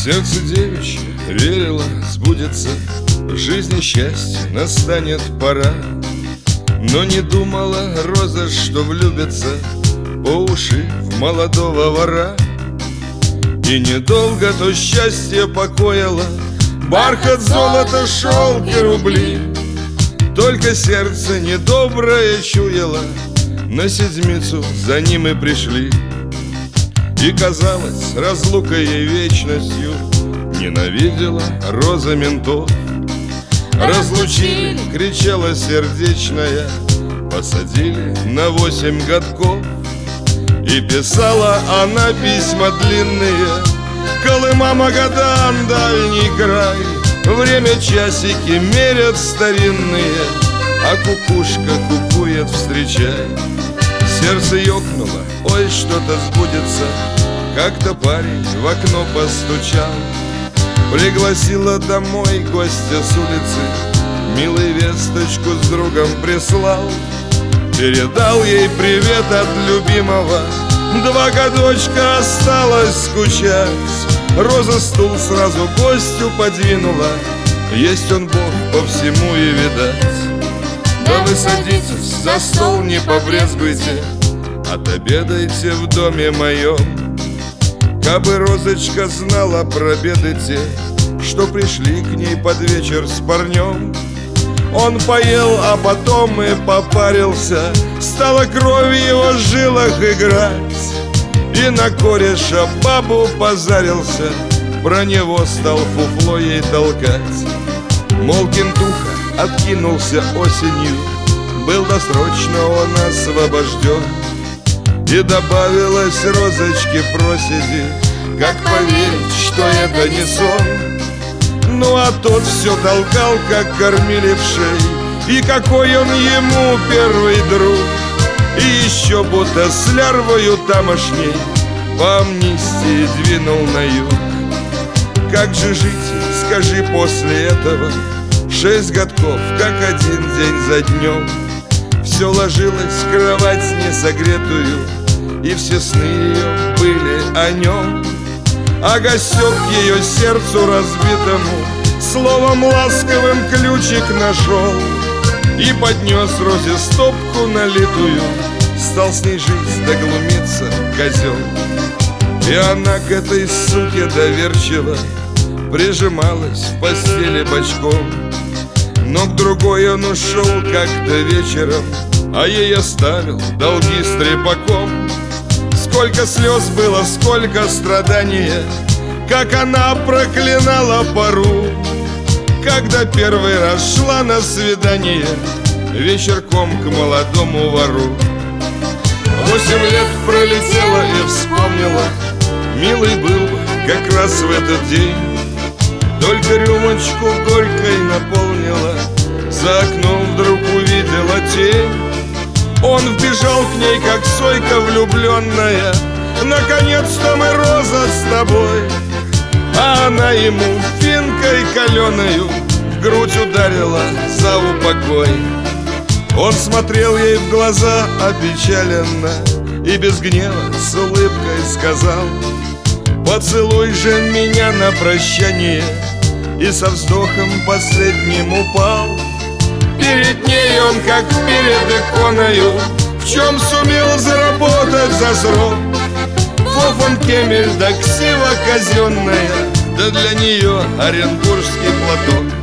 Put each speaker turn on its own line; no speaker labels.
Сердце девичье верило, сбудется, в жизни счастье настанет пора. Но не думала роза, что влюбится по уши в молодого вора. И недолго то счастье покоило бархат, золото, шелк и рубли. Только сердце недоброе чуяло, на седмицу за ним и пришли. И казалось, разлука ей вечностью ненавидела роза ментов. Разлучили, кричала сердечная, посадили на 8 годков. И писала она письма длинные: Колыма, Магадан, дальний край. Время часики мерят старинные, а кукушка кукует, встречай. Сердце ёкнуло, ой, что-то сбудется. Как-то парень в окно постучал, пригласила домой гостя с улицы, милый весточку с другом прислал. Передал ей привет от любимого, 2 годочка осталось скучать. Роза стул сразу гостю подвинула, есть он Бог по всему и видать. Да вы садитесь, за стол не побрезгуйте, отобедайте в доме моем. Кабы розочка знала про беды те, что пришли к ней под вечер с парнем. Он поел, а потом и попарился, стала кровь в его жилах играть. И на кореша бабу позарился, про него стал фуфло ей толкать. Мол, кентуха откинулся осенью, был досрочно он освобожден. И добавилась розочке проседи, как поверить, что это не сон. Ну а тот все толкал, как кормили в шей, и какой он ему первый друг. И еще будто с лярвою тамошней по амнистии двинул на юг. Как же жить, скажи, после этого? 6 годков, как один день за днем. Все ложилось в кровать несогретую, и все сны ее были о нем. А гостек ее сердцу разбитому словом ласковым ключик нашел и поднес розе стопку налитую, стал с ней жить, да глумиться козел. И она к этой суке доверчиво прижималась в постели бочком. Но к другой он ушел как-то вечером, а ей оставил долги с трепаком. Сколько слез было, сколько страдания, как она проклинала пору, когда первый раз шла на свидание вечерком к молодому вору. 8 лет пролетело и вспомнила, милый был бы как раз в этот день. Только рюмочку горькой наполнила, за окном вдруг увидела тень. Он вбежал к ней, как сойка влюбленная: наконец-то мы, Роза, с тобой. А она ему финкой каленою в грудь ударила за упокой. Он смотрел ей в глаза опечаленно и без гнева с улыбкой сказал: поцелуй же меня на прощание. И со вздохом последним упал. Перед ней он, как перед иконою, в чем сумел заработать за срок. Фофан Кемель да ксива казенная, да для нее оренбургский платок.